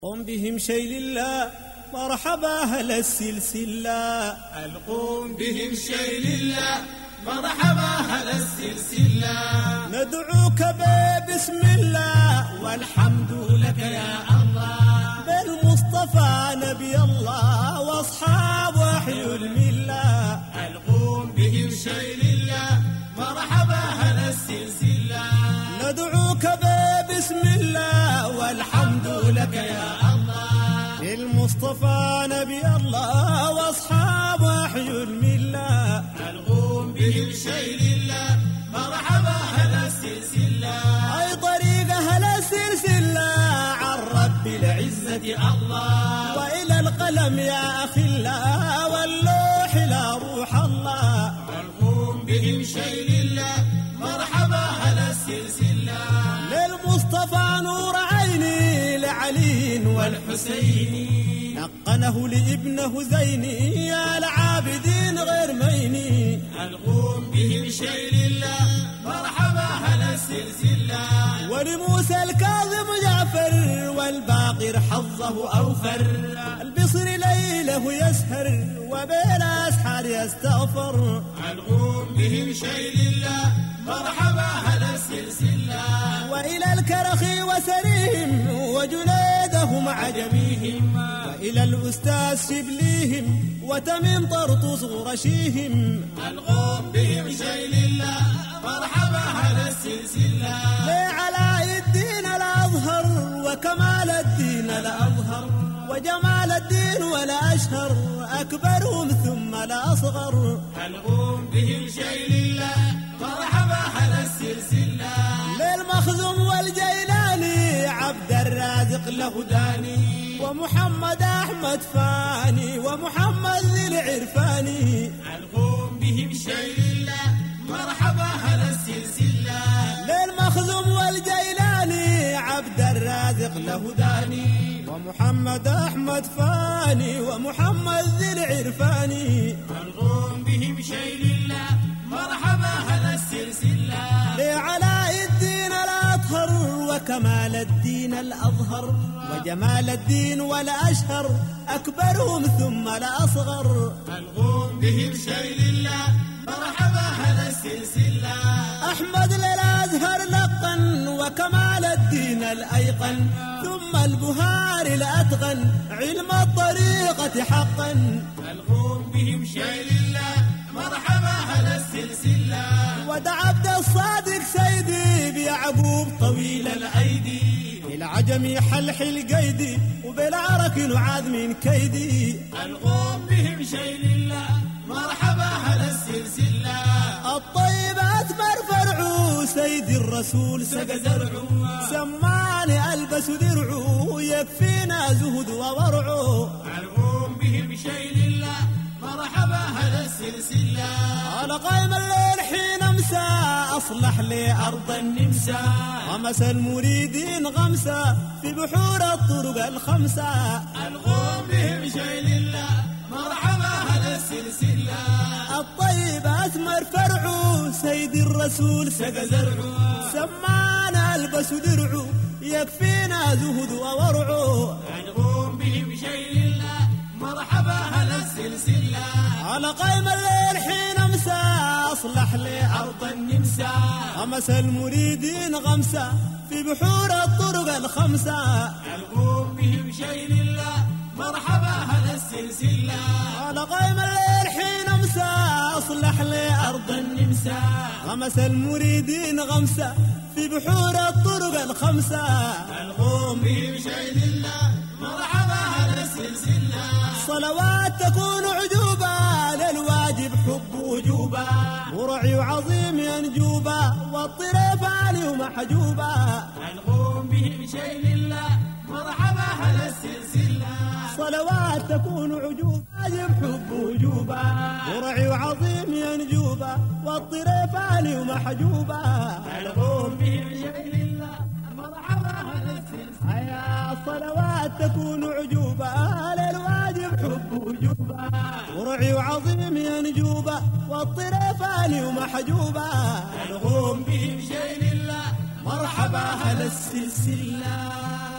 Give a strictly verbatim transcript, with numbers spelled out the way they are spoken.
قم بهم شيء لله مرحبا أهل السلسلة. القوم بهم شيء لله مرحبا أهل السلسلة. ندعوك بسم الله والحمد لك يا الله. بالمصطفى نبي الله واصحاب وحي المله. القوم بهم شيء لله مرحبا أهل السلسلة. ندعوك بسم الله والحمد لك يا الله. بالمصطفى نبي الله واصحاب وحي المله. القوم بهم شيء لله مرحبا أهل السلسلة. أي طريق أهل السلسلة عن رب العزة الله. وإلى القلم يا أخي الله واللوح لا روح الله. القوم بهم شيء لله مرحبا أهل السلسلة. للمصطفى نور عيني لعلي والحسين نقنه لابنه زيني يا العابدين غير ميني. القوم بهم شيء لله مرحبا أهل السلسلة. ولموسى الكاظم جعفر والباقر حظه أوفر. البصر ليله يسهر وبالأسحار يستغفر. القوم بهم شيء لله مرحبا أهل السلسلة. وإلى الكرخ وسريهم وجنيده مع جميهم. وإلى الأستاذ شبليهم وتمن طرطوس غرشيهم. القوم بهم شيء لله مرحبا أهل السلسلة. لعلاء الدين الأظهر وكمال الدين الأظهر وجمال الدين ولا أشهر أكبرهم ثم لا أصغر. القوم بهم شيء لله مرحبا أهل السلسلة. للمخزوم والجيلاني عبد الرازق له داني. ومحمد أحمد فاني ومحمد ذي العرفاني. القوم بهم شيء لله مرحبا أهل السلسلة. للمخزوم والجيلاني عبد الرازق له داني. ومحمد أحمد فاني ومحمد ذي العرفاني. القوم بهم شيء لله مرحبا أهل السلسلة. لعلاء الدين الأطهر وكمال الدين الأظهر وجمال الدين والأشهر أكبرهم ثم الأصغر. القوم بهم شيء لله مرحبا أهل السلسلة. أحمد للأزهر لقن وكمال الدين الأيقن. ثم البهاري الأتقن علم الطريقة حقا. القوم بهم شيء لله مرحبا أهل السلسلة. ودع عبد الصادق سيدي بيعقوب طويل الأيدي. العجم حلحل قيدي وبالعرك نعاذ من كيدي. القوم بهم شيء لله مرحبا أهل السلسلة. الطيب أثمر فرعو سيدي الرسول سقى زرعو. سماني ألبس درعو يكفينا زهد وورعو. القوم بهم شيء لله مرحبا أهل السلسلة. على قايم الليل حين أمسى أصلح لي أرض النمسا. غمس المريدين غمسة في بحور الطرق الخمسة. القوم بهم شيء لله مرحبا أهل السلسلة. الطيب أثمر فرعو سيدي الرسول سقى زرعو. سمانا ألبس درعو يكفينا زهد وورعو. القوم بهم شيء لله مرحبا أهل السلسلة. على قايم الليل حين أمسى أصلح لي أرض النمسا. غمس المريدين غمسة في بحور الطرق الخمسة. القوم بهم شيء لله مرحبا أهل السلسلة. على قايم الليل حين أمسى أصلح لي أرض النمسا. غمس المريدين غمسة في بحور الطرق الخمسة. القوم بهم شيء لله مرحبا أهل السلسلة. صلوات تكون عجوبة للواجب حب وجوبة. ورعي عظيم ينجوبة والطريف عالي ومحجوبة. القوم بهم شيء لله مرحبا أهل السلسلة. صلوات تكون عجوبة واجب حب وجوبة. ورعي عظيم ينجوبة والطريف عالي ومحجوبة. القوم بهم شيء لله مرحبا أهل السلسلة. يا الصلوات تكون عجوبة للواجب حب وجوبة. ورعي عظيم ينجوبة والطريف عالي ومحجوبة. القوم بهم شيء لله مرحبا أهل السلسلة.